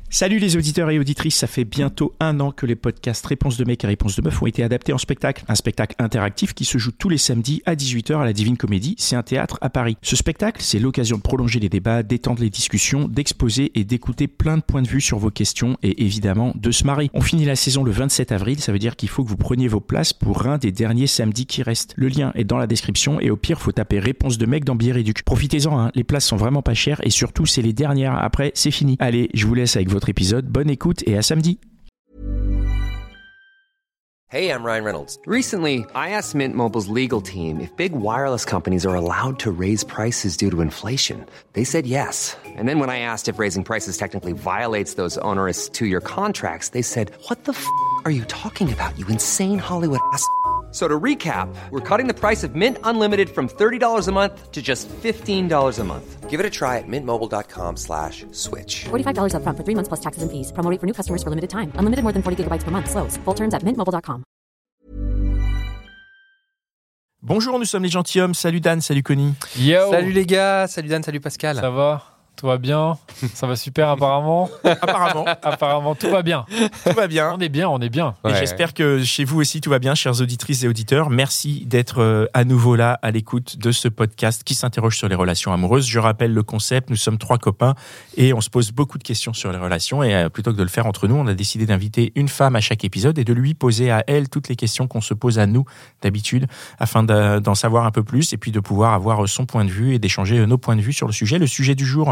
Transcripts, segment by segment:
Salut les auditeurs et auditrices, ça fait bientôt 1 an que les podcasts Réponse de mec et Réponse de meuf ont été adaptés en spectacle. Un spectacle interactif qui se joue tous les samedis à 18h à la Divine Comédie, c'est un théâtre à Paris. Ce spectacle, c'est l'occasion de prolonger les débats, d'étendre les discussions, d'exposer et d'écouter plein de points de vue sur vos questions et évidemment de se marrer. On finit la saison le 27 avril, ça veut dire qu'il faut que vous preniez vos places pour un des derniers samedis qui restent. Le lien est dans la description et au pire, faut taper Réponse de mec dans Bière et Duc. Profitez-en, hein, les places sont vraiment pas chères et surtout c'est les dernières, après c'est fini. Allez, je vous laisse avec votre épisode, bonne écoute et à samedi. Hey, I'm Ryan Reynolds. Recently, I asked Mint Mobile's legal team if big wireless companies are allowed to raise prices due to inflation. They said yes. And then when I asked if raising prices technically violates those onerous 2-year contracts, they said, "What the f*** are you talking about, you insane Hollywood ass?" So to recap, we're cutting the price of Mint Unlimited from $30 a month to just $15 a month. Give it a try at mintmobile.com/switch. $45 up front for 3 months plus taxes and fees. Promo rate for new customers for limited time. Unlimited more than 40 gigabytes per month. Slows full terms at mintmobile.com. Bonjour, nous sommes les gentilshommes. Salut Dan, salut Connie. Yo. Salut les gars, salut Dan, salut Pascal. Ça va? Tout va bien? Ça va super apparemment? Apparemment, tout va bien. Tout va bien. On est bien. Et j'espère que chez vous aussi tout va bien, chères auditrices et auditeurs. Merci d'être à nouveau là à l'écoute de ce podcast qui s'interroge sur les relations amoureuses. Je rappelle le concept, nous sommes 3 copains et on se pose beaucoup de questions sur les relations. Et plutôt que de le faire entre nous, on a décidé d'inviter une femme à chaque épisode et de lui poser à elle toutes les questions qu'on se pose à nous d'habitude afin d'en savoir un peu plus et puis de pouvoir avoir son point de vue et d'échanger nos points de vue sur le sujet. Le sujet du jour,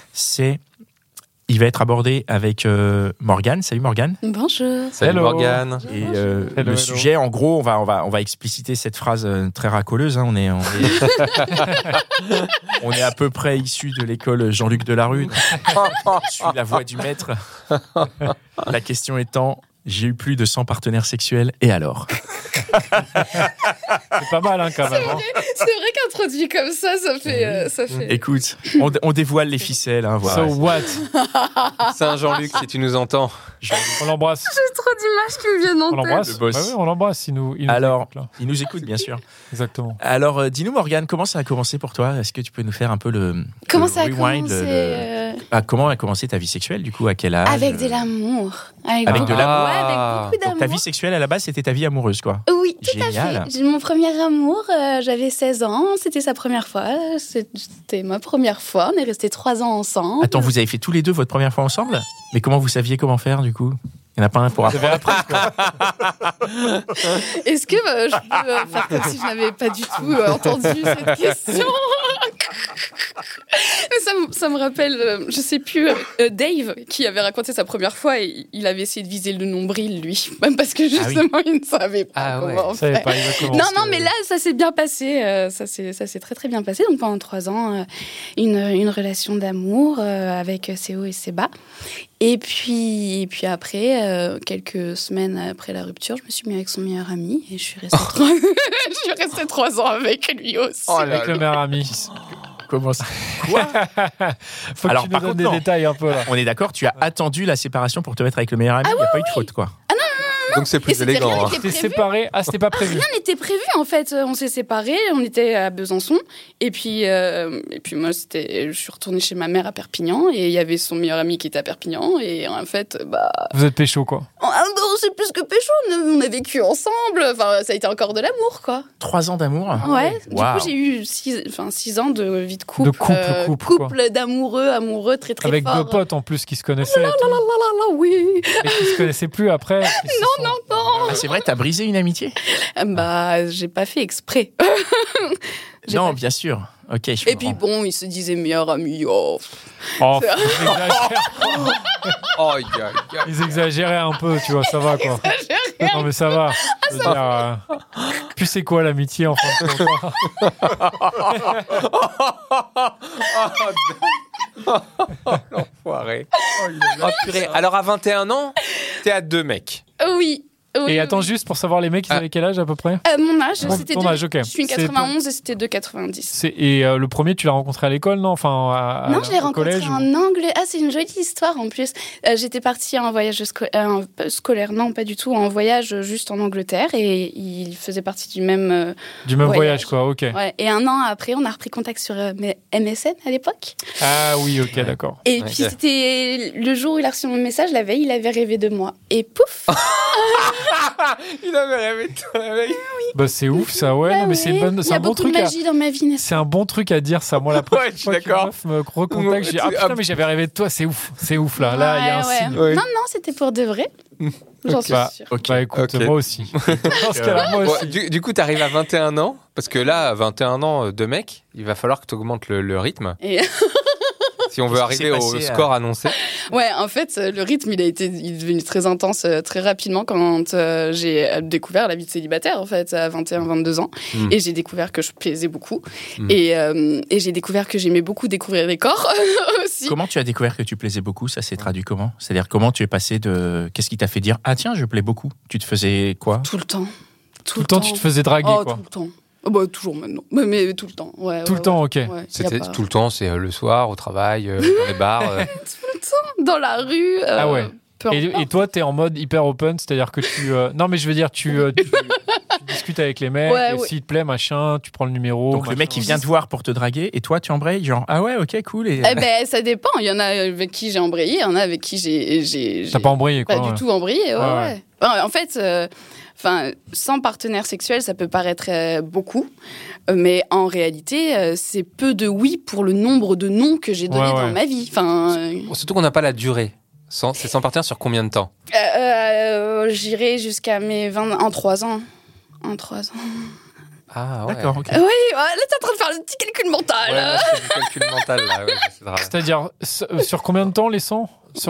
il va être abordé avec Morgane. Salut Morgane. Bonjour. Salut Hello. Morgane. Et le sujet, en gros, on va expliciter cette phrase très racoleuse. Hein. On est on est à peu près issu de l'école Jean-Luc Delarue. Je suis la voix du maître. La question étant, j'ai eu plus de 100 partenaires sexuels, et alors? C'est pas mal quand même. Hein. C'est vrai qu'introduit comme ça fait. Écoute, on dévoile les ficelles. Hein, voilà. So what? Saint-Jean-Luc, si tu nous entends. On l'embrasse. J'ai trop d'images qui me viennent en On tête. l'embrasse. Le boss. Ouais, on l'embrasse. Il nous Alors, écoute, là. il nous écoute, bien sûr. Exactement. Alors, dis-nous Morgane, comment ça a commencé pour toi? Est-ce que tu peux nous faire un peu Comment le ça a rewind, commencé comment a commencé ta vie sexuelle, du coup, à quel âge? Avec de l'amour. Avec de l'amour. Ouais, avec beaucoup d'amour. Donc, ta vie sexuelle, à la base, c'était ta vie amoureuse, quoi. Oui, tout Génial. à fait. J'ai mon premier amour, j'avais 16 ans, c'était sa première fois, c'était ma première fois, on est restés 3 ans ensemble. Attends, vous avez fait tous les deux votre première fois ensemble? Mais comment vous saviez comment faire, du coup? Il n'y en a pas un pour apprendre. Est-ce que je peux faire comme si je n'avais pas du tout entendu cette question? Ça me rappelle, je sais plus, Dave, qui avait raconté sa première fois et il avait essayé de viser le nombril, lui. Même parce que justement, il ne savait pas comment faire. Non, mais là, ça s'est bien passé. Ça s'est très, très bien passé. Donc, pendant 3 ans, une relation d'amour avec ses hauts et ses bas. Et puis après, quelques semaines après la rupture, je me suis mis avec son meilleur ami et je suis restée 3 ans avec lui aussi. Avec le meilleur ami. Comment ça? Quoi? Faut que tu nous donnes des détails un peu là. On est d'accord, tu as attendu la séparation pour te mettre avec le meilleur ami. Il n'y a pas eu de faute, quoi. Donc c'est plus élégant. T'es séparé? Ah, c'était pas prévu. Rien n'était prévu en fait. On s'est séparés, on était à Besançon. Et puis moi, je suis retournée chez ma mère à Perpignan et il y avait son meilleur ami qui était à Perpignan. Et en fait, Vous êtes pécho, quoi. C'est plus que pécho. On a vécu ensemble. Enfin, ça a été encore de l'amour, quoi. 3 ans d'amour? Ouais. Wow. Du coup, j'ai eu 6 ans de vie de couple. De couple, d'amoureux, très très avec fort. 2 potes en plus qui se connaissaient. Oui. Et qui se connaissaient plus après. Non. Ah, c'est vrai, t'as brisé une amitié? J'ai pas fait exprès. Non, bien sûr. Ok, je Et puis bon, il se disait meilleur ami. Oh. Ils exagéraient un peu, tu vois, ça va quoi. Non mais ça va. Je veux dire, puis c'est quoi l'amitié en fin de compte? L'enfoiré. Oh, purée. Alors à 21 ans, t'es à 2 mecs. Oui. Et attends, juste pour savoir, les mecs, ils avaient quel âge à peu près? Mon âge, c'était ton âge, ok. Je suis une 91 et c'était 2,90. Et le premier, tu l'as rencontré à l'école, non? Enfin, non, je l'ai rencontré en anglais. Ah, c'est une jolie histoire en plus. J'étais partie en voyage scolaire, non, pas du tout, en voyage juste en Angleterre et il faisait partie du même voyage, quoi, ok. Ouais. Et un an après, on a repris contact sur MSN à l'époque. Ah oui, ok, d'accord. Et puis c'était le jour où il a reçu mon message, la veille, il avait rêvé de moi. Et pouf. Il avait rêvé de toi la veille. Bah c'est ouf ça, ouais. Non, mais c'est un bon truc. Il y a beaucoup de magie dans ma vie. C'est un bon truc à dire ça. Moi la première fois qu'une meuf me recontacte, je dis putain mais j'avais rêvé de toi, c'est ouf là. Là il y a un signe. Ouais. Non, c'était pour de vrai. J'en suis sûre. Bah écoute, moi aussi. Dans ce cas-là, moi aussi. Du coup, t'arrives à 21 ans, parce que là, à 21 ans de mec, il va falloir que tu augmentes le rythme. Si on veut arriver au score annoncé. Ouais, en fait, le rythme, il est devenu très intense très rapidement quand j'ai découvert la vie de célibataire, en fait, à 21-22 ans. Et j'ai découvert que je plaisais beaucoup. Et j'ai découvert que j'aimais beaucoup découvrir les corps aussi. Comment tu as découvert que tu plaisais beaucoup? Ça s'est traduit comment? C'est-à-dire, comment tu es passé de... Qu'est-ce qui t'a fait dire « Ah tiens, je plais beaucoup ». Tu te faisais quoi? Tout le temps. Tout le temps, tu te faisais draguer, quoi. Tout le temps. Bah, toujours maintenant, mais tout le temps. Tout le temps, ok. C'était tout le temps, c'est le soir, au travail, dans les bars. Tout le temps, dans la rue. Ah ouais. Et toi, t'es en mode hyper open, c'est-à-dire que tu... Non, mais je veux dire, tu discutes avec les mecs, et s'il te plaît, machin, tu prends le numéro. Donc le mec, il vient te voir pour te draguer, et toi, tu embrayes, genre, ah ouais, ok, cool. Et... ça dépend. Il y en a avec qui j'ai embrayé, il y en a avec qui j'ai... T'as pas embrayé, quoi. Pas du tout embrayé, ouais. En fait... sans partenaire sexuel, ça peut paraître beaucoup, mais en réalité, c'est peu de oui pour le nombre de non que j'ai donné dans ma vie. Surtout qu'on n'a pas la durée. C'est sans partenaire sur combien de temps? J'irai jusqu'à mes 20... En 3 ans. En 3 ans. Ah ouais. D'accord, ok. Oui, là t'es en train de faire le petit calcul mental. Ouais, c'est du calcul mental là. Ouais, c'est-à-dire, sur combien de temps les 100?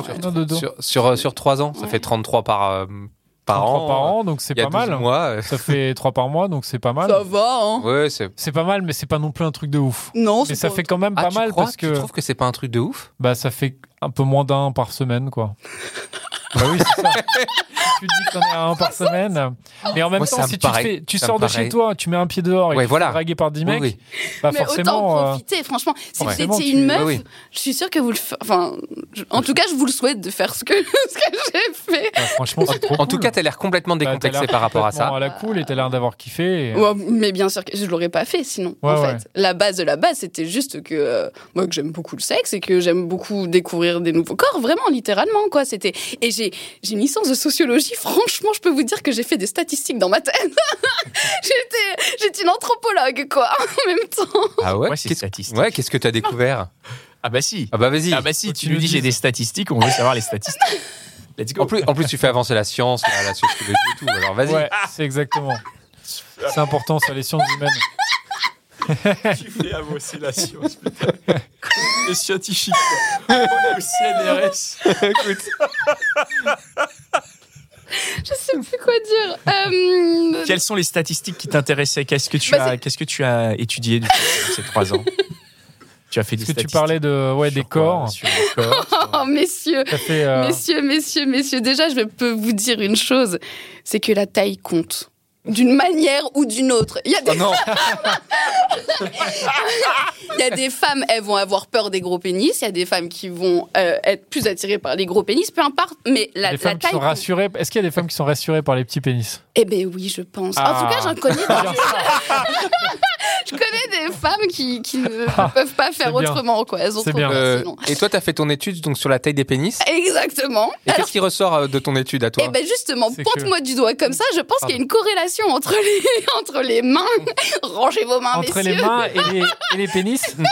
Sur 3 ans, ça fait 33 par an, donc c'est pas mal. Mois. Ça fait 3 par mois, donc c'est pas mal. Ça va, hein. Ouais, c'est pas mal, mais c'est pas non plus un truc de ouf. Non, mais ça fait quand même pas mal parce que. Tu trouves que c'est pas un truc de ouf? Bah, ça fait un peu moins d'un par semaine, quoi. Bah oui, c'est ça. Tu dis que t'en es à un par semaine. Mais en même temps, si tu sors de chez toi, tu mets un pied dehors et tu te fais draguer par 10 mecs, bah mais forcément. Autant profiter, franchement. Si vous étiez une meuf, je suis sûre que vous le faites. Enfin, en tout cas, je vous le souhaite de faire ce que j'ai fait. Bah, franchement, c'est trop cool. En tout cas, t'as l'air complètement décomplexé par rapport à ça. À la cool et t'as l'air d'avoir kiffé. Ouais, mais bien sûr que je l'aurais pas fait sinon. En fait, la base de la base, c'était juste que moi, que j'aime beaucoup le sexe et que j'aime beaucoup découvrir des nouveaux corps, vraiment, littéralement, quoi. C'était. Et j'ai une licence de sociologie. Franchement, je peux vous dire que j'ai fait des statistiques dans ma tête. J'étais une anthropologue, quoi, en même temps. Ah ouais, c'est statistique. Ouais, qu'est-ce que t'as découvert? Ah bah si. Ah bah vas-y. Ah bah si, tu nous dis j'ai des statistiques, on veut savoir les statistiques. Let's go. En plus, tu fais avancer la science, la sociologie et tout. Alors vas-y. Ouais, c'est exactement. C'est important, ça, les sciences humaines. Tu fais avancer la science, putain. Les scientifiques. On est au CNRS. Écoute. Je sais plus quoi dire. Quelles sont les statistiques qui t'intéressaient? Qu'est-ce que tu as étudié depuis ces 3 ans? Tu as fait des statistiques. Tu parlais des corps. Sur les corps. Oh, messieurs, messieurs, déjà, je peux vous dire une chose, c'est que la taille compte. D'une manière ou d'une autre. Il y a des... non. Il y a des femmes, elles vont avoir peur des gros pénis. Il y a des femmes qui vont être plus attirées par les gros pénis. Peu importe, mais la taille... Qui sont rassurées. Est-ce qu'il y a des femmes qui sont rassurées par les petits pénis? Eh ben oui, je pense. En tout cas, j'en connais. Je connais des femmes qui ne peuvent pas faire autrement, quoi. Elles ont trop peur, sinon. Et toi, t'as fait ton étude donc sur la taille des pénis? Exactement. Et qu'est-ce qui ressort de ton étude à toi? Eh ben justement, pointe-moi du doigt comme ça. Je pense qu'il y a une corrélation entre les mains. Rangez vos mains, entre messieurs. Les mains et les pénis. Oui.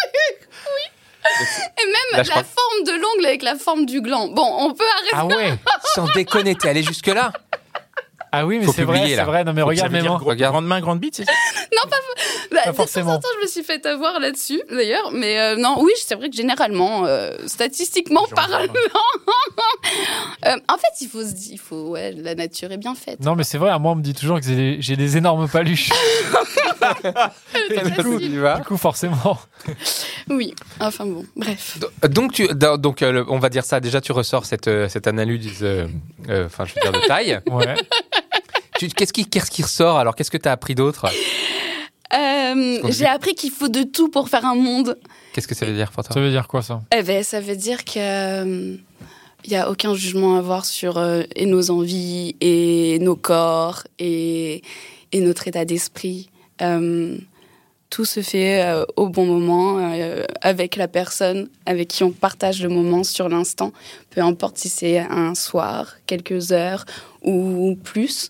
Et même la forme de l'ongle avec la forme du gland. Bon, on peut arrêter. Ah ouais. Sans déconner, t'es allé jusque là? Ah oui, mais c'est vrai. Non, mais regarde mes mains. Grande main, grande bite, c'est ça? Non, pas forcément. De temps en temps, je me suis fait avoir là-dessus, d'ailleurs. Mais non, oui, c'est vrai que généralement, statistiquement parlant, En fait, il faut la nature est bien faite. Non, mais c'est vrai, moi, on me dit toujours que j'ai des énormes paluches. Du coup, forcément. Oui, enfin bon, bref. Donc, on va dire ça, déjà, tu ressors cette analyse, je veux dire, de taille. Ouais. Qu'est-ce qui ressort alors? Qu'est-ce que tu as appris d'autre? J'ai appris qu'il faut de tout pour faire un monde. Qu'est-ce que ça veut dire pour toi? Ça veut dire quoi, ça? Ça veut dire que il y a aucun jugement à avoir sur et nos envies et nos corps et notre état d'esprit. Tout se fait au bon moment avec la personne avec qui on partage le moment sur l'instant. Peu importe si c'est un soir, quelques heures ou plus.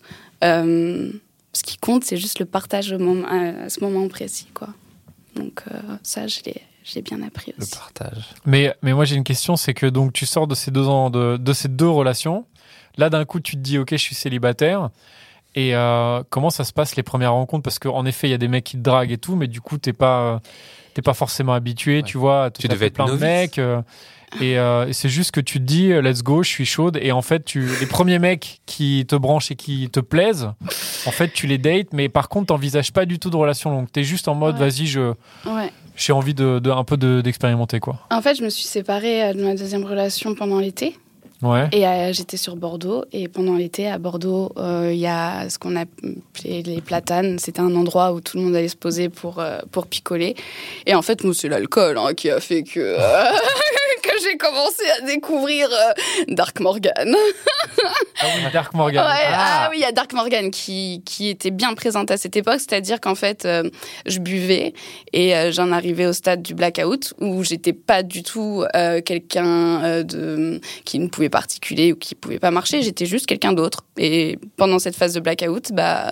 Ce qui compte, c'est juste le partage à ce moment précis, quoi. Donc ça, je l'ai bien appris aussi. Le partage. Mais moi, j'ai une question, c'est que donc tu sors de ces 2 ans, de ces 2 relations. Là, d'un coup, tu te dis, ok, je suis célibataire. Et comment ça se passe les premières rencontres? Parce qu'en effet, il y a des mecs qui te draguent et tout, mais du coup, t'es pas forcément habitué, tu vois. Tu devais être plein novice. De mecs. Et c'est juste que tu te dis, let's go, je suis chaude. Et en fait, les premiers mecs qui te branchent et qui te plaisent, en fait, tu les dates, mais par contre, t'envisages pas du tout de relation longue. T'es juste en mode, vas-y, j'ai envie un peu d'expérimenter, quoi. En fait, je me suis séparée de ma 2e relation pendant l'été. Ouais. Et j'étais sur Bordeaux. Et pendant l'été, à Bordeaux, il y a ce qu'on appelait les platanes. C'était un endroit où tout le monde allait se poser pour picoler. Et en fait, moi, c'est l'alcool qui a fait que j'ai commencé à découvrir Dark Morgan. Ah oui, Dark Morgan. Ouais, il y a Dark Morgan qui était bien présente à cette époque. C'est-à-dire qu'en fait, je buvais et j'en arrivais au stade du blackout où j'étais pas du tout quelqu'un qui ne pouvait pas articuler ou qui pouvait pas marcher. J'étais juste quelqu'un d'autre. Et pendant cette phase de blackout,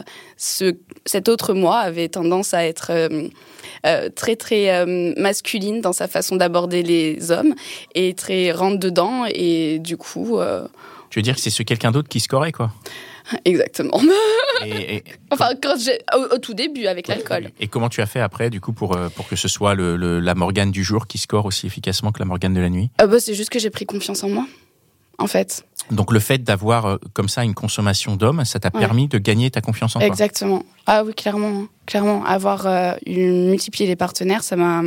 cet autre moi avait tendance à être très très masculine dans sa façon d'aborder les hommes et très rentre dedans et du coup tu veux dire que c'est ce quelqu'un d'autre qui scorait, quoi? Exactement. Enfin, quand au tout début avec l'alcool. Et comment tu as fait après, du coup, pour que ce soit la Morgane du jour qui score aussi efficacement que la Morgane de la nuit? C'est juste que j'ai pris confiance en moi, en fait. Donc le fait d'avoir comme ça une consommation d'hommes, ça t'a permis de gagner ta confiance en toi? Exactement. Ah oui, clairement. Avoir multiplié les partenaires, ça m'a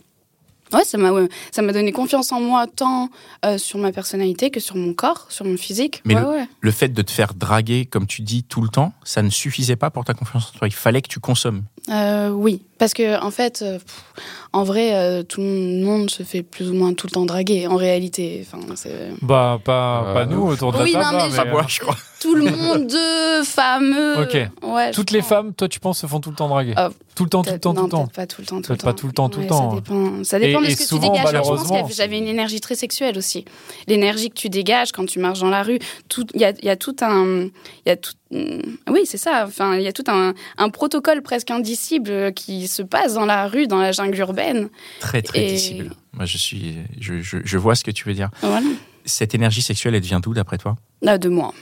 donné confiance en moi, tant sur ma personnalité que sur mon corps, sur mon physique. Mais le fait de te faire draguer, comme tu dis, tout le temps, ça ne suffisait pas pour ta confiance en toi. Il fallait que tu consommes. Oui, parce que en fait, en vrai, tout le monde se fait plus ou moins tout le temps draguer, en réalité. Enfin, c'est... Pas nous autour de la table. Mais moi, je crois. Tout le monde, fameux. Ok. Ouais, toutes les femmes, toi, tu penses, se font tout le temps draguer? Tout le temps. Non, pas tout le temps. Pas tout le temps. Ça dépend de ce que souvent, tu dégages. Malheureusement, je pense que j'avais une énergie très sexuelle aussi. L'énergie que tu dégages quand tu marches dans la rue, il y a tout un... Oui, c'est ça. Enfin, il y a tout un protocole presque indicible qui se passe dans la rue, dans la jungle urbaine. Très, très indicible. Moi, je vois ce que tu veux dire. Voilà. Cette énergie sexuelle, elle vient d'où, d'après toi? De moi.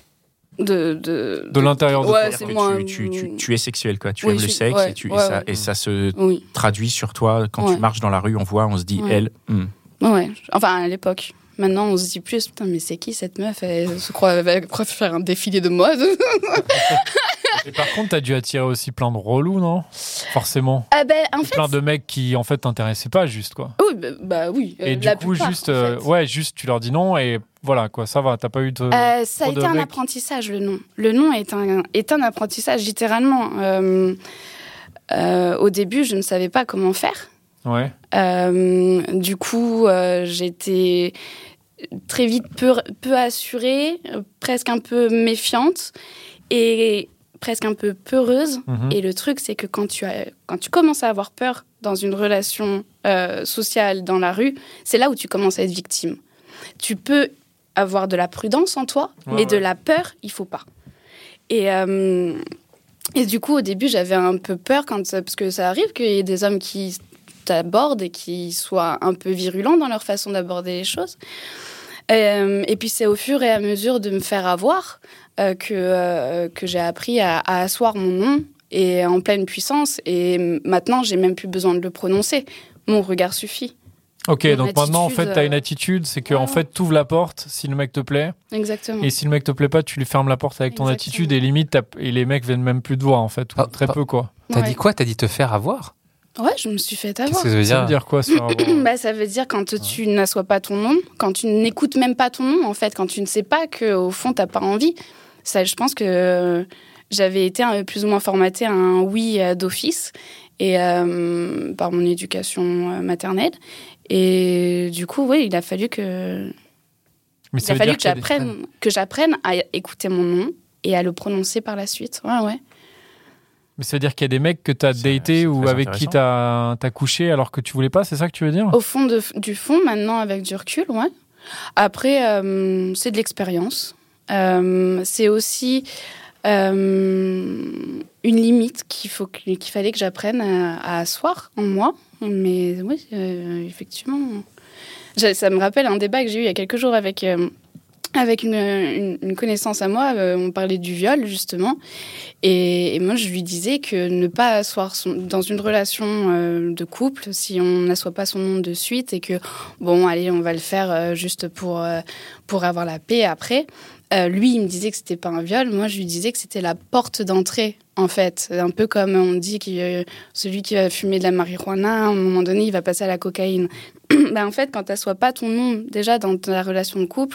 De l'intérieur de toi. C'est moi. Tu es sexuel, quoi. Tu aimes le sexe et ça se traduit sur toi. Quand tu marches dans la rue, on se dit, elle... Ouais, enfin, à l'époque. Maintenant, on se dit plus, putain, mais c'est qui cette meuf? Elle se croit faire un défilé de mode. Et par contre, t'as dû attirer aussi plein de relous, non? Forcément. En fait, plein de mecs qui, en fait, t'intéressaient pas, juste, quoi. Oui, oui. Et du coup, juste, juste, tu leur dis non et voilà, quoi, ça va, t'as pas eu de... ça a été un apprentissage, le nom. Le nom est un apprentissage, littéralement. Au début, je ne savais pas comment faire. Ouais. Du coup, j'étais très vite peu assurée, presque un peu méfiante et presque un peu peureuse. Et le truc, c'est que quand tu commences à avoir peur dans une relation sociale dans la rue, c'est là où tu commences à être victime. Tu peux avoir de la prudence en toi, mais de la peur, il faut pas. Et du coup, au début, j'avais un peu peur parce que ça arrive qu'il y ait des hommes qui t'abordent et qui soient un peu virulents dans leur façon d'aborder les choses. Et puis c'est au fur et à mesure de me faire avoir que j'ai appris à asseoir mon nom et en pleine puissance. Et maintenant, j'ai même plus besoin de le prononcer. Mon regard suffit. Ok, donc maintenant, en fait, t'as une attitude, c'est que en fait, t'ouvres la porte si le mec te plaît. Exactement. Et si le mec te plaît pas, tu lui fermes la porte avec ton attitude et limite, et les mecs viennent même plus te voir, en fait, ou très peu, quoi. T'as dit quoi ? T'as dit te faire avoir ? Ouais, je me suis fait avoir. Qu'est-ce que ça veut dire quoi, ça veut dire quand tu n'assois pas ton nom, quand tu n'écoutes même pas ton nom, en fait, quand tu ne sais pas qu'au fond, t'as pas envie. Ça, je pense que j'avais été plus ou moins formatée à un oui d'office et par mon éducation maternelle. Et du coup, oui, il a fallu que j'apprenne à écouter mon nom et à le prononcer par la suite. Ouais. Mais ça veut dire qu'il y a des mecs que t'as daté ou avec qui t'as couché alors que tu voulais pas, c'est ça que tu veux dire ? Au fond du fond, maintenant, avec du recul, ouais. Après, c'est de l'expérience. C'est aussi une limite qu'il fallait que j'apprenne à asseoir en moi. Mais oui, effectivement. Ça me rappelle un débat que j'ai eu il y a quelques jours avec une connaissance à moi. On parlait du viol, justement. Et moi, je lui disais que ne pas asseoir dans une relation de couple, si on n'assoit pas son nom de suite et que, bon, allez, on va le faire juste pour avoir la paix après. Lui, il me disait que c'était pas un viol. Moi, je lui disais que c'était la porte d'entrée, en fait. Un peu comme on dit que celui qui va fumer de la marijuana, à un moment donné, il va passer à la cocaïne. En fait, quand tu n'assois pas ton nom déjà dans ta relation de couple,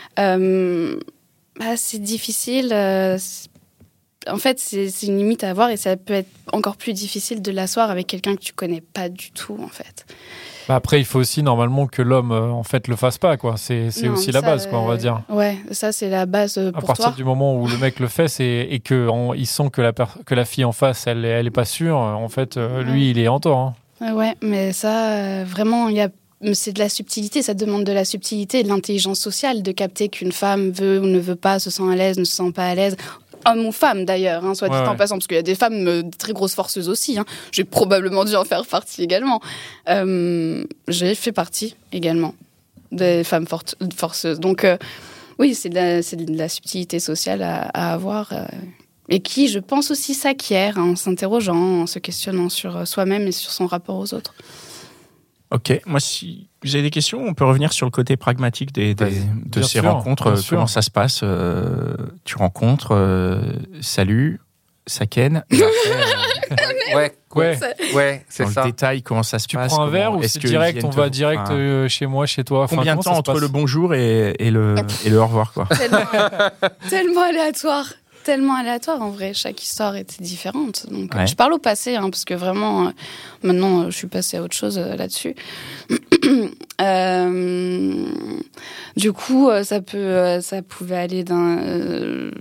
c'est difficile. En fait, c'est une limite à avoir et ça peut être encore plus difficile de l'asseoir avec quelqu'un que tu connais pas du tout, en fait. Après, il faut aussi normalement que l'homme en fait le fasse pas, quoi. C'est aussi la base, quoi, on va dire. Ouais, ça c'est la base pour toi. À partir du moment où le mec le fait, et que ils sentent que la fille en face, elle est pas sûre. En fait, lui, il est en tort. Hein. Ouais, mais ça, vraiment, c'est de la subtilité. Ça demande de la subtilité et de l'intelligence sociale de capter qu'une femme veut ou ne veut pas, se sent à l'aise, ne se sent pas à l'aise. Homme ou femme d'ailleurs, soit dit en passant, parce qu'il y a des femmes très grosses forceuses aussi. J'ai probablement dû en faire partie également. J'ai fait partie également des femmes forceuses. Donc oui, c'est de la subtilité sociale à avoir et qui, je pense aussi, s'acquiert en s'interrogeant, en se questionnant sur soi-même et sur son rapport aux autres. Ok, moi si vous avez des questions, on peut revenir sur le côté pragmatique de ces rencontres. Comment ça se passe tu rencontres, salut, ça ken. Ouais, c'est dans ça. Le détail, comment ça se passe. Tu prends un verre ou c'est direct, on va direct chez moi, chez toi. Combien de temps entre le bonjour et le au revoir, quoi. Tellement aléatoire. Tellement aléatoire, en vrai. Chaque histoire était différente. Donc, je parle au passé, parce que vraiment, maintenant, je suis passée à autre chose là-dessus. Du coup, ça pouvait aller d'un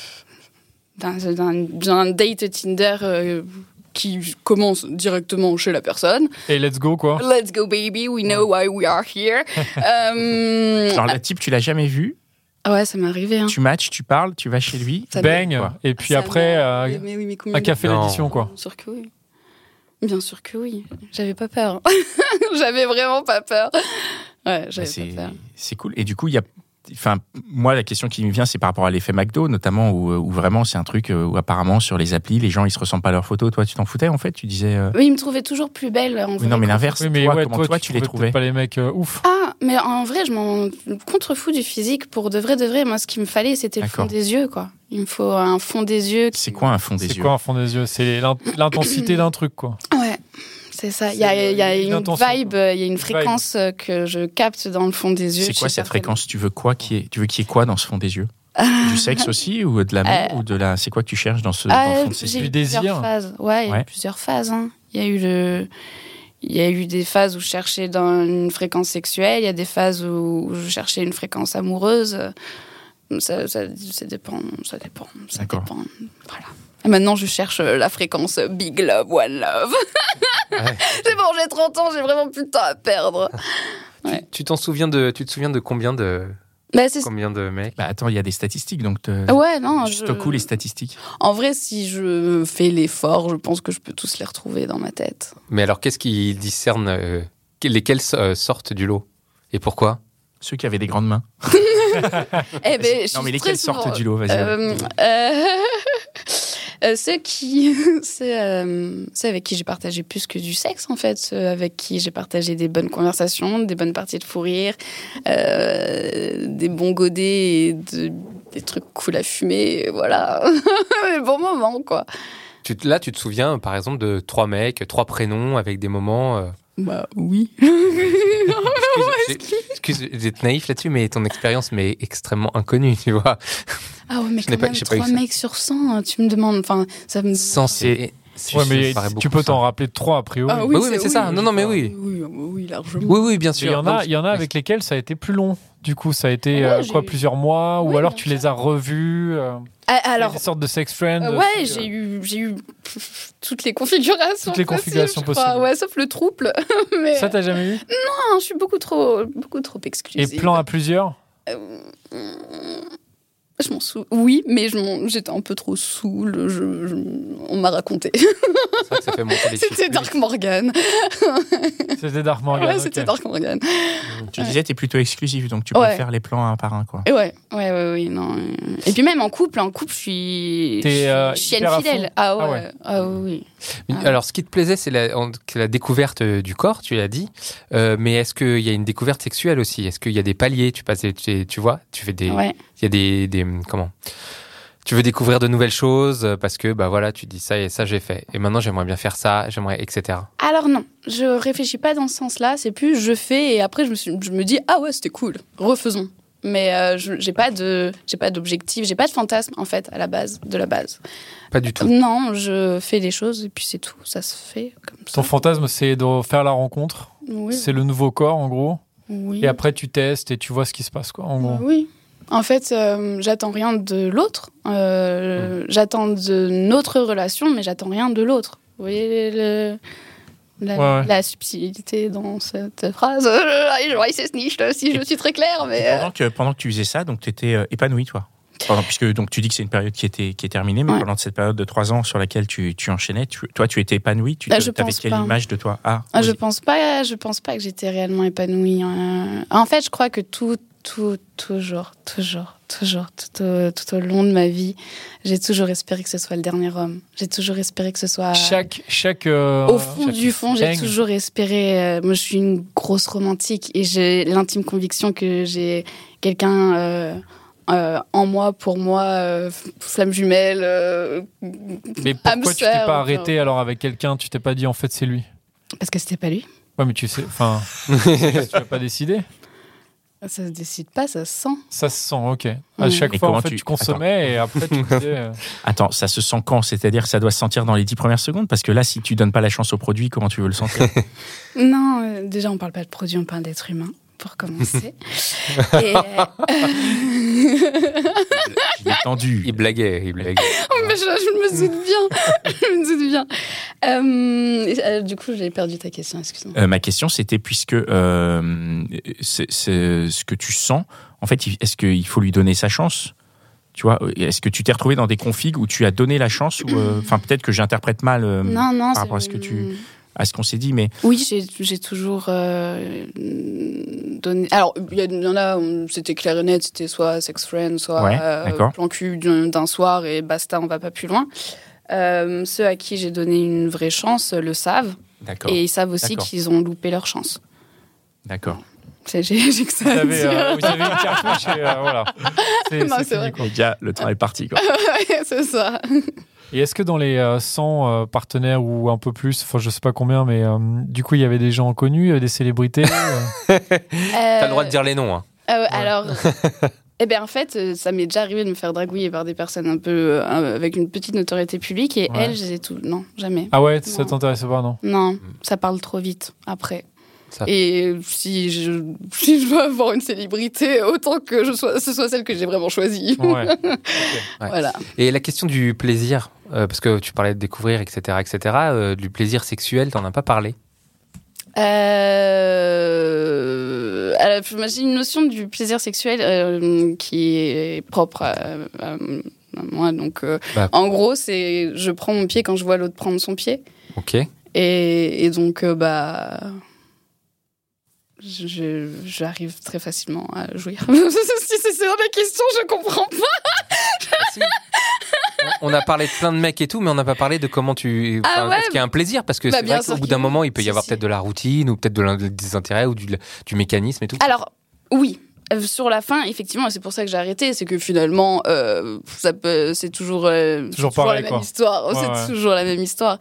date Tinder qui commence directement chez la personne. Et let's go, quoi. Let's go, baby. We know why we are here. Alors, la type, tu l'as jamais vue? Ah ouais, ça m'est arrivé. Tu matches, tu parles, tu vas chez lui, bang, et puis après, un café d'édition, quoi. Bien sûr que oui. Bien sûr que oui. J'avais pas peur. J'avais vraiment pas peur. Ouais, j'avais pas peur. C'est cool. Et du coup, moi, la question qui me vient, c'est par rapport à l'effet McDo, notamment, où vraiment, c'est un truc où apparemment, sur les applis, les gens, ils se ressemblent pas à leurs photos. Toi, tu t'en foutais, en fait? Tu disais... Oui, ils me trouvaient toujours plus belle, en vrai. Non, mais l'inverse, toi, tu les trouvais pas les mecs ouf. Ah, mais en vrai, je m'en contrefous du physique. Pour de vrai, moi, ce qu'il me fallait, c'était le fond des yeux, quoi. Il me faut un fond des yeux. C'est quoi un fond des yeux? C'est quoi un fond des yeux? C'est l'intensité d'un truc, quoi. Ouais. C'est ça. Il y a une vibe, il y a une fréquence que je capte dans le fond des yeux. C'est quoi cette fréquence? Tu veux qu'il y ait quoi dans ce fond des yeux? Du sexe aussi ou de l'amour ou de la... C'est quoi que tu cherches dans ce dans le fond de ces yeux? Du désir. Phases. Ouais, il y a eu plusieurs phases. Il y a eu des phases où je cherchais dans une fréquence sexuelle. Il y a des phases où je cherchais une fréquence amoureuse. Ça dépend. Voilà. Et maintenant, je cherche la fréquence Big Love, One Love. Ouais. C'est bon, j'ai 30 ans, j'ai vraiment plus de temps à perdre. Ouais. Tu te souviens de combien de... combien de mecs? Attends, il y a des statistiques, donc stockes où les statistiques? En vrai, si je fais l'effort, je pense que je peux tous les retrouver dans ma tête. Mais alors, qu'est-ce qui discerne lesquels sortent du lot? Et pourquoi? Ceux qui avaient des grandes mains. Non, mais lesquels sortent du lot? Vas-y. Ceux avec qui j'ai partagé plus que du sexe, en fait. Ceux avec qui j'ai partagé des bonnes conversations, des bonnes parties de fou rire, des bons godets et des trucs cool à fumer. Voilà. Des bons moments, quoi. Là, tu te souviens, par exemple, de 3 mecs, 3 prénoms avec des moments... Bah oui. Excuse d'être naïf là-dessus, mais ton expérience m'est extrêmement inconnue, tu vois. Ah ouais, mais quand même, 3 mecs sur 100, tu me demandes... Enfin, ça me... 100, c'est... Ouais, mais tu peux t'en rappeler 3 a priori. Ah oui, mais c'est ça. Non, mais oui. Oui, largement. Oui, bien sûr. Il y en a avec lesquels ça a été plus long. Du coup, ça a été plusieurs mois, ou alors tu les as revus. Alors, des sortes de sex friends. Ouais, j'ai eu toutes les configurations. Possibles. Ouais, sauf le trouble. Mais... Ça, t'as jamais eu ? Non, je suis beaucoup trop exclusive. Et plan à plusieurs ? Je m'en souviens. Oui, mais j'étais un peu trop saoule. On m'a raconté. C'est vrai que ça fait monter les chiffres. C'était Dark Morgan. C'était Dark Morgan. Ouais, c'était Dark Morgan. Tu disais, t'es plutôt exclusif, donc tu peux faire les plans un par un, quoi. Ouais, non. Et puis même en couple, je suis chienne fidèle. Ah oui. Alors, ce qui te plaisait, c'est la découverte du corps, tu l'as dit. Mais est-ce qu'il y a une découverte sexuelle aussi ? Est-ce qu'il y a des paliers ? Tu vois, tu fais des... Ouais. Il y a des comment ? Tu veux découvrir de nouvelles choses parce que tu dis ça et ça j'ai fait et maintenant j'aimerais bien faire ça, etc. Alors non, je réfléchis pas dans ce sens-là. C'est plus je fais et après je me dis ah ouais c'était cool, refaisons. Mais j'ai pas d'objectif, j'ai pas de fantasme en fait de la base. Pas du tout. Non, je fais des choses et puis c'est tout, ça se fait comme ça. Ton fantasme c'est de faire la rencontre. Oui. C'est le nouveau corps en gros. Oui. Et après tu testes et tu vois ce qui se passe quoi en gros. Oui. En fait, j'attends rien de l'autre. J'attends de notre relation, mais j'attends rien de l'autre. Vous voyez la subtilité dans cette phrase. Je vois, c'est nicht si je suis très claire. Mais pendant que tu faisais ça, donc tu étais épanouie, toi. Puisque donc, tu dis que c'est une période qui est terminée, mais pendant cette période de 3 ans sur laquelle tu enchaînais, toi, tu étais épanouie. Tu avais quelle image de toi ? Je pense pas que j'étais réellement épanouie. En fait, je crois que toujours, tout au long de ma vie, j'ai toujours espéré que ce soit le dernier homme. J'ai toujours espéré que ce soit... Au fond du fond, j'ai toujours espéré... moi, je suis une grosse romantique et j'ai l'intime conviction que j'ai quelqu'un en moi, pour moi, flamme jumelle, mais pourquoi tu t'es pas arrêté alors avec quelqu'un ? Tu t'es pas dit en fait c'est lui ? Parce que c'était pas lui. Ouais, mais tu sais... tu n'as pas décidé ? Ça se décide pas, ça se sent. Ça se sent, ok. À chaque fois, en fait, tu consommais et après, tu disais... Attends, ça se sent quand ? C'est-à-dire que ça doit se sentir dans les 10 premières secondes ? Parce que là, si tu donnes pas la chance au produit, comment tu veux le sentir ? Non, déjà, on parle pas de produit, on parle d'être humain, pour commencer. Et... Il est tendu. Il blaguait. Oh, mais je me doute bien. Du coup, j'ai perdu ta question, excuse-moi. Ma question, c'était puisque c'est ce que tu sens, en fait, est-ce qu'il faut lui donner sa chance ? Tu vois, est-ce que tu t'es retrouvé dans des configs où tu as donné la chance ou peut-être que j'interprète mal non, par rapport à ce qu'on s'est dit, mais... Oui, j'ai toujours donné... Alors, il y en a où c'était clair et net, c'était soit sex friend, soit plan cul d'un soir et basta, on va pas plus loin. Ceux à qui j'ai donné une vraie chance le savent. D'accord. Et ils savent aussi qu'ils ont loupé leur chance. D'accord. J'ai que ça à dire. Vous avez une cartouche et voilà. C'est vrai. Déjà, le temps est parti, quoi. C'est ça. Et est-ce que dans les 100 partenaires ou un peu plus, enfin je sais pas combien, mais du coup il y avait des gens connus, des célébrités T'as le droit de dire les noms. Hein. Alors, en fait, ça m'est déjà arrivé de me faire dragouiller par des personnes un peu avec une petite notoriété publique et elles, je les ai non, jamais. Ah ouais, ça t'intéressait pas, non ? Non, ça parle trop vite après. Et si je veux avoir une célébrité, autant que ce soit celle que j'ai vraiment choisie. Ouais. Okay. Voilà. Et la question du plaisir, parce que tu parlais de découvrir, etc., du plaisir sexuel, t'en as pas parlé ? Alors, j'ai une notion du plaisir sexuel qui est propre à moi. Donc, en gros, c'est je prends mon pied quand je vois l'autre prendre son pied. Ok. Et donc, j'arrive très facilement à jouir. Si c'est ça la question, je comprends pas. on a parlé de plein de mecs et tout, mais on n'a pas parlé de comment est-ce qu'il y a un plaisir, parce que c'est vrai qu'au bout d'un moment, il peut y avoir peut-être de la routine ou peut-être des intérêts ou du mécanisme et tout. Alors, oui. Sur la fin, effectivement, c'est pour ça que j'ai arrêté, c'est que finalement, c'est toujours pareil, la même histoire. C'est toujours la même histoire.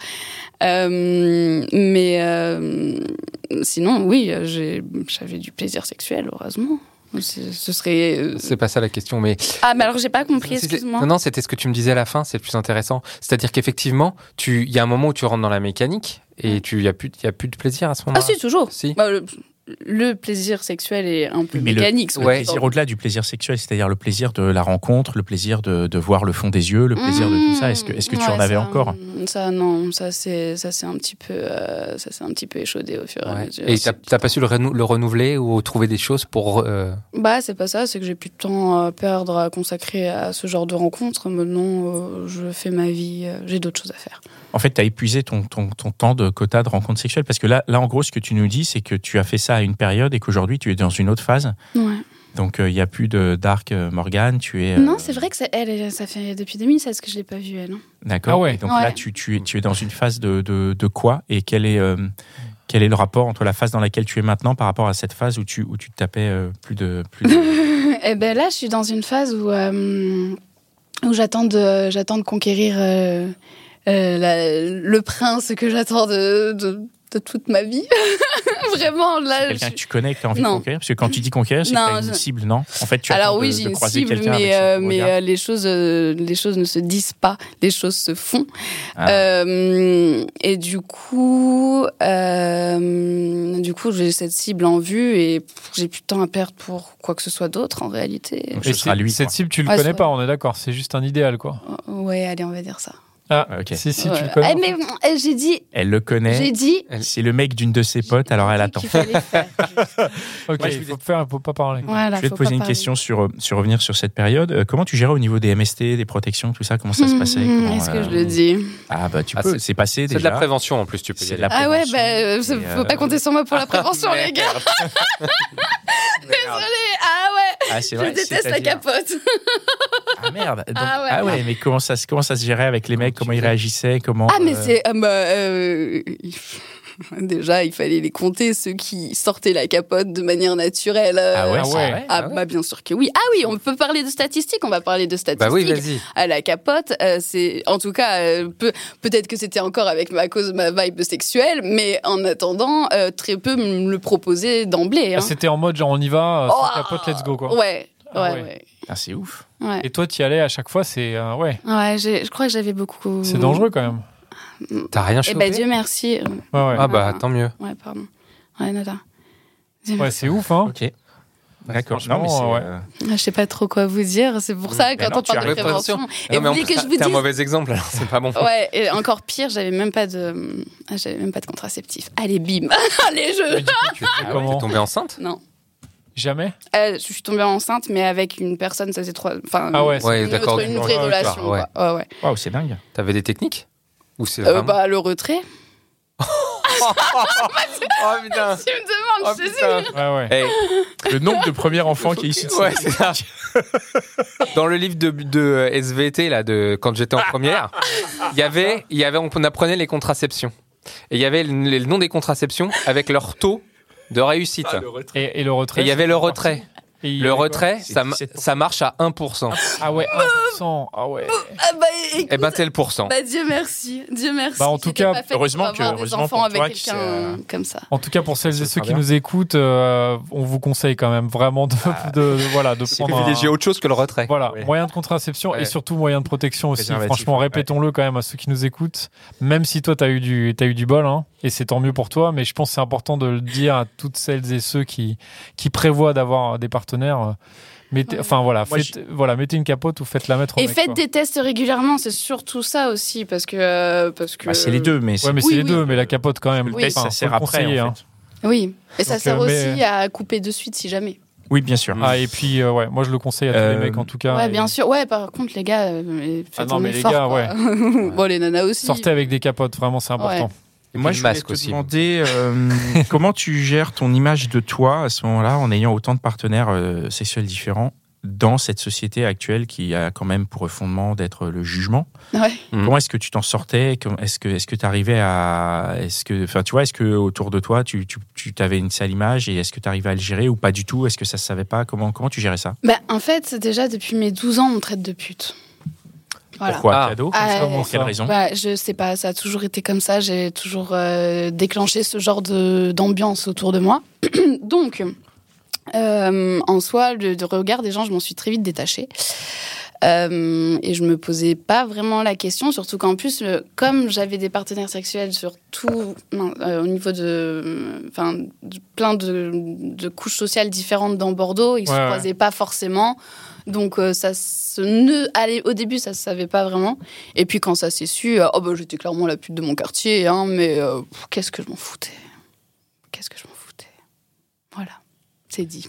Mais sinon, oui, j'avais du plaisir sexuel, heureusement. Ce serait. C'est pas ça la question, mais. Ah, mais alors j'ai pas compris, excuse-moi. Non, c'était ce que tu me disais à la fin, c'est le plus intéressant. C'est-à-dire qu'effectivement, il y a un moment où tu rentres dans la mécanique et il y a plus de plaisir à ce moment-là. Ah, si, toujours. Si. Le plaisir sexuel est un peu mécanique. Le plaisir au-delà du plaisir sexuel, c'est-à-dire le plaisir de la rencontre, le plaisir de voir le fond des yeux, le plaisir de tout ça. Est-ce que tu en avais encore ? Ça, non. Ça c'est un petit peu échaudé au fur et à mesure. Et t'as pas su le renouveler ou trouver des choses pour... C'est pas ça. C'est que j'ai plus de temps à perdre, à consacrer à ce genre de rencontres. Maintenant, je fais ma vie. J'ai d'autres choses à faire. En fait, tu as épuisé ton temps de quota de rencontres sexuelles parce que là, en gros, ce que tu nous dis, c'est que tu as fait ça à une période et qu'aujourd'hui, tu es dans une autre phase. Ouais. Donc, il n'y a plus de Dark Morgan. Tu es. Non, c'est vrai que ça fait depuis 2016 que je l'ai pas vue, elle. D'accord. Ah ouais. Donc là, tu es dans une phase de quoi ? Et quel est le rapport entre la phase dans laquelle tu es maintenant par rapport à cette phase où tu te tapais plus de... Eh ben là, je suis dans une phase où j'attends de conquérir le prince que j'attends de toute ma vie. Vraiment, là. C'est quelqu'un que tu connais et que tu as envie de conquérir ? Parce que quand tu dis conquérir, c'est que tu as une cible, non ? En fait, tu attends de croiser quelqu'un avec son mais les choses ne se disent pas, les choses se font. Et du coup, j'ai cette cible en vue et j'ai plus de temps à perdre pour quoi que ce soit d'autre, en réalité. Donc, cette cible, tu le connais pas, on est d'accord, c'est juste un idéal, quoi. Ouais, allez, on va dire ça. Ah, ok. Si, tu le connais. Mais j'ai dit. Elle le connaît. J'ai dit. C'est le mec d'une de ses potes, alors elle attend. Ok, il faut pas parler. Voilà, je vais te poser une question sur revenir sur cette période. Comment tu gérais au niveau des MST, des protections, tout ça ? Comment ça se passait ? Est-ce que je le dis ? Ah bah tu peux. C'est passé déjà. C'est de la prévention en plus, tu peux y aller. Ah ouais, faut pas compter sur moi pour la prévention, les gars. Désolée. Ah ouais. C'est vrai, je déteste la capote. Ah merde. Donc, ah ouais, mais comment ça se gérait avec les mecs ? Comment ils réagissaient ? Mais c'est... Déjà, il fallait les compter, ceux qui sortaient la capote de manière naturelle. Bien sûr que oui. Ah oui, on peut parler de statistiques, on va parler de statistiques. Bah oui, vas-y. À la capote, c'est... En tout cas, peut-être que c'était encore avec ma vibe sexuelle, mais en attendant, très peu me le proposaient d'emblée. Hein. C'était en mode genre on y va, sans capote, let's go, quoi. Ouais. Ah, c'est ouf. Ouais. Et toi, tu y allais à chaque fois, c'est... Ouais, je crois que j'avais beaucoup... C'est dangereux, quand même. T'as rien chopé ? Dieu merci. Ouais. Ah bah, tant mieux. Ouais, pardon. Ouais, nada. C'est ouf, hein. Ok. D'accord. Non, mais je sais pas trop quoi vous dire. C'est pour ça, quand on parle de prévention... Et vous voulez que je vous dise... T'es un mauvais exemple, alors c'est pas bon. Ouais, et encore pire, j'avais même pas de contraceptif. Allez, bim. Allez, Comment ? T'es tombée enceinte ? Non. Jamais ? Je suis tombée enceinte, mais avec une personne, ça c'est trop... Enfin, d'accord. Une vraie relation. Ouais. Waouh, c'est dingue. T'avais des techniques ? Ou c'est vraiment... le retrait. Oh putain. Tu me demandes, je te dis. Ouais. Hey. Le nombre de premiers enfants qui est issu de ça. Ouais, c'est ça. Dans le livre de SVT, là, quand j'étais en première, on apprenait les contraceptions. Et il y avait le nom des contraceptions avec leur taux de réussite. Et le retrait. Et il y avait le retrait. Le retrait, ça marche à 1%. Ah ouais, 1%. Ah ouais. Écoute, c'est le pourcent. Dieu merci. En tout cas, heureusement pour avec quelqu'un comme ça. En tout cas, pour celles et ceux qui nous écoutent, on vous conseille quand même vraiment de prendre privilégier autre chose que le retrait. Voilà, moyen de contraception et surtout moyen de protection aussi. Franchement, répétons-le quand même à ceux qui nous écoutent. Même si toi, t'as eu du bol, hein, et c'est tant mieux pour toi, mais je pense que c'est important de le dire à toutes celles et ceux qui prévoient d'avoir des partenaires. Mettez une capote ou faites-la mettre au mec. Et faites quoi. des tests régulièrement, c'est surtout ça aussi, parce que... c'est les deux, mais... mais la capote quand même. Le test, ça sert après, en fait. Oui, et ça sert aussi à couper de suite, si jamais. Oui, bien sûr. Ah, et puis, moi, je le conseille à tous les mecs, en tout cas. Ouais, bien sûr. Ouais, par contre, les gars, faites un effort. Les gars, ouais. Bon, les nanas aussi. Sortez avec des capotes, vraiment, c'est important. Ouais. Et moi, je voulais te demander comment tu gères ton image de toi à ce moment-là, en ayant autant de partenaires sexuels différents. dans cette société actuelle qui a quand même pour fondement d'être le jugement. Ouais. Comment est-ce que tu t'en sortais ? Est-ce que tu arrivais à... Est-ce que autour de toi, tu avais une sale image et est-ce que tu arrivais à le gérer ou pas du tout ? Est-ce que ça se savait pas ? Comment tu gérais ça ? En fait, déjà, depuis mes 12 ans, on me traite de pute. Voilà. Pourquoi cadeau pour quelle raison ? Je sais pas, ça a toujours été comme ça. J'ai toujours déclenché ce genre d'ambiance autour de moi. Donc... en soi, de regard des gens, je m'en suis très vite détachée. Et je me posais pas vraiment la question, surtout qu'en plus, comme j'avais des partenaires sexuels sur tout, au niveau de plein de couches sociales différentes dans Bordeaux, ils se croisaient pas forcément. Donc au début, ça se savait pas vraiment. Et puis quand ça s'est su, j'étais clairement la pute de mon quartier, hein, mais qu'est-ce que je m'en foutais. Voilà. C'est dit.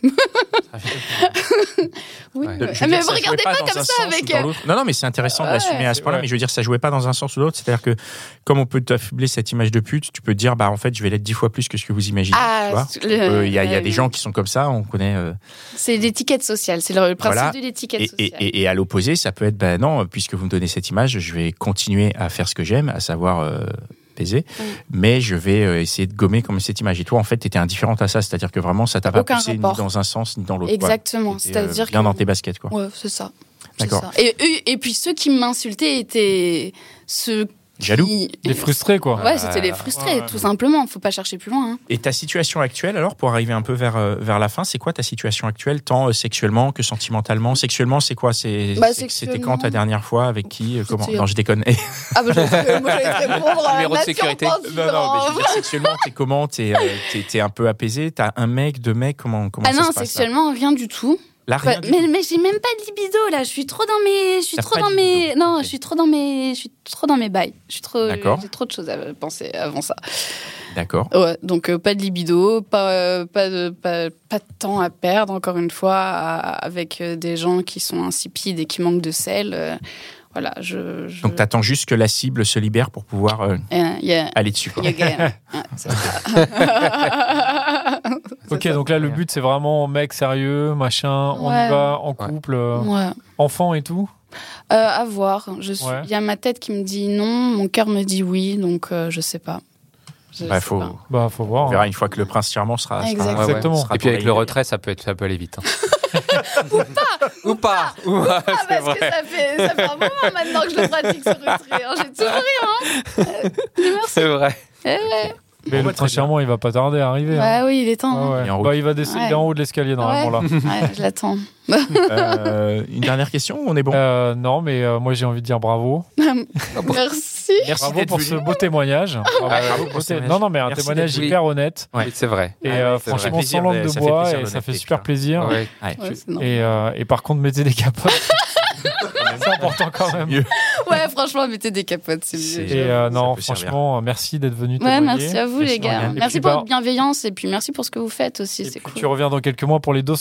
Oui. Mais vous regardez pas comme ça avec... Non, mais c'est intéressant d'assumer à ce point-là, mais je veux dire, ça jouait pas dans un sens ou l'autre. C'est-à-dire que, comme on peut t'affubler cette image de pute, tu peux te dire, en fait, je vais l'être 10 fois plus que ce que vous imaginez. Il y a des gens qui sont comme ça, on connaît... C'est l'étiquette sociale, c'est le principe de l'étiquette sociale. Et à l'opposé, ça peut être, non, puisque vous me donnez cette image, je vais continuer à faire ce que j'aime, à savoir... mais je vais essayer de gommer comme cette image. Et toi, en fait, tu étais indifférente à ça, c'est-à-dire que vraiment, ça t'a pas poussé ni dans un sens ni dans l'autre. Exactement, c'est-à-dire bien dans tes baskets, quoi. Ouais, c'est ça. D'accord. Et puis ceux qui m'insultaient étaient ceux jaloux, les frustrés, quoi. Ouais, c'était les frustrés, tout simplement. Faut pas chercher plus loin. Hein. Et ta situation actuelle, alors, pour arriver un peu vers la fin, c'est quoi ta situation actuelle, tant sexuellement que sentimentalement ? Sexuellement, c'est quoi ? C'était quand ta dernière fois ? Avec qui ? Comment ? Non, je déconne. Moi, j'allais te répondre. Numéro de sécurité. Non, mais je veux dire, sexuellement, t'es comment ? T'es un peu apaisé ? T'as un mec, deux mecs ? Comment ça se passe ? Non, sexuellement, rien du tout. Là, mais j'ai même pas de libido là, je suis trop dans mes bails. J'ai trop de choses à penser avant ça. D'accord. Ouais, donc pas de libido, pas de temps à perdre encore une fois avec des gens qui sont insipides et qui manquent de sel. Voilà, Donc t'attends juste que la cible se libère pour pouvoir aller dessus. Quoi. Ok, donc là le but c'est vraiment mec sérieux, machin, on y va en couple, enfant et tout. À voir. Il y a ma tête qui me dit non, mon cœur me dit oui, donc je sais pas. Faut voir. On verra une fois que le prince charmant sera. Exactement. Et puis avec le retrait, ça peut aller vite. Hein. Ou pas. Parce que ça fait un moment maintenant que je le pratique ce retrait. Hein. J'ai toujours rien. C'est vrai. Mais le prince charmant, il va pas tarder à arriver. Hein. Oui, il est temps. Il va descendre, il est en haut de l'escalier normalement là. Je l'attends. Une dernière question ou on est bon ? Non, mais moi j'ai envie de dire bravo. Merci. Bravo pour ce beau témoignage. Non, mais un témoignage hyper honnête. Oui, c'est vrai. Et franchement, sans langue de bois, et ça fait super plaisir. Et par contre, mettez des capotes. C'est important quand même. Ouais, franchement, mettez des capotes, c'est mieux. Et non, franchement, merci d'être venu témoigner. Merci à vous, les gars. Merci pour votre bienveillance et puis merci pour ce que vous faites aussi, c'est cool. Tu reviens dans quelques mois pour les 200 ?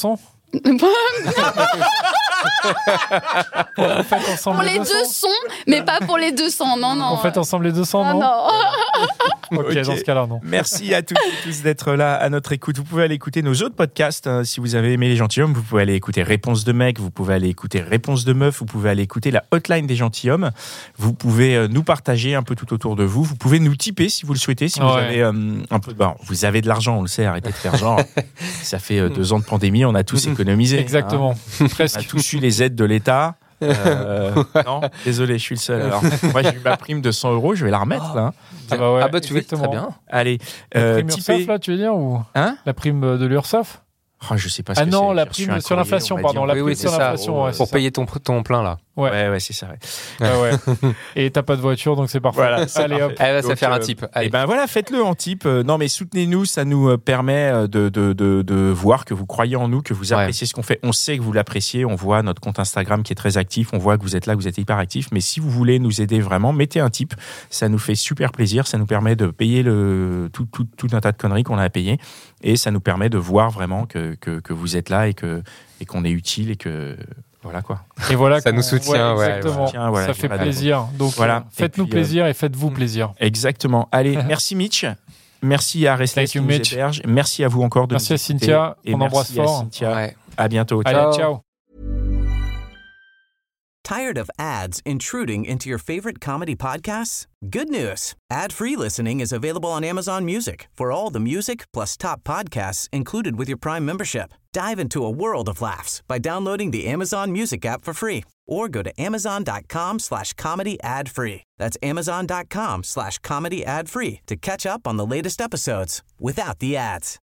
Pour les 200, mais pas pour les 200, non. On fait ensemble les 200, non. Ok, dans ce cas-là, non. Merci à toutes et tous d'être là à notre écoute. Vous pouvez aller écouter nos autres podcasts. Si vous avez aimé Les Gentilshommes, vous pouvez aller écouter Réponse de mec, vous pouvez aller écouter Réponse de meuf, vous pouvez aller écouter la hotline des Gentilshommes. Vous pouvez nous partager un peu tout autour de vous. Vous pouvez nous tiper si vous le souhaitez. Si vous avez un peu, vous avez de l'argent, on le sait. Arrêtez de faire genre. Ça fait 2 ans de pandémie, on a tous économisé. Exactement. Presque. On a tous eu les aides de l'État. Non, désolé, je suis le seul. Alors, moi, j'ai eu ma prime de 100 €, je vais la remettre là. Tu veux très bien. Allez, la prime URSSAF là, tu veux dire ou la prime de l'URSSAF? Je sais pas ce que c'est. Non, la prime sur l'inflation, pardon. La prime sur l'inflation. Pour payer ton plein là. Ouais, c'est ça. Ouais. Et t'as pas de voiture, donc c'est parfait. Voilà, allez hop. Elle va se faire un type. Et ben voilà, faites-le en type. Non, mais soutenez-nous, ça nous permet de voir que vous croyez en nous, que vous appréciez ce qu'on fait. On sait que vous l'appréciez. On voit notre compte Instagram qui est très actif. On voit que vous êtes là, que vous êtes hyper actif. Mais si vous voulez nous aider vraiment, mettez un type. Ça nous fait super plaisir. Ça nous permet de payer tout un tas de conneries qu'on a à payer. Et ça nous permet de voir vraiment que vous êtes là et qu'on est utile et que voilà quoi. Et voilà, ça nous soutient, exactement. Ça fait plaisir. Donc voilà, faites-nous plaisir et faites-vous plaisir. Exactement. Allez, merci Mitch. Merci à Restless qui nous héberge. Merci à vous encore de merci à Cynthia, on embrasse fort. Cynthia. À bientôt. Allez, ciao. Tired of ads intruding into your favorite comedy podcasts? Good news. Ad-free listening is available on Amazon Music for all the music plus top podcasts included with your Prime membership. Dive into a world of laughs by downloading the Amazon Music app for free or go to amazon.com/comedy ad-free. That's amazon.com/comedy ad-free to catch up on the latest episodes without the ads.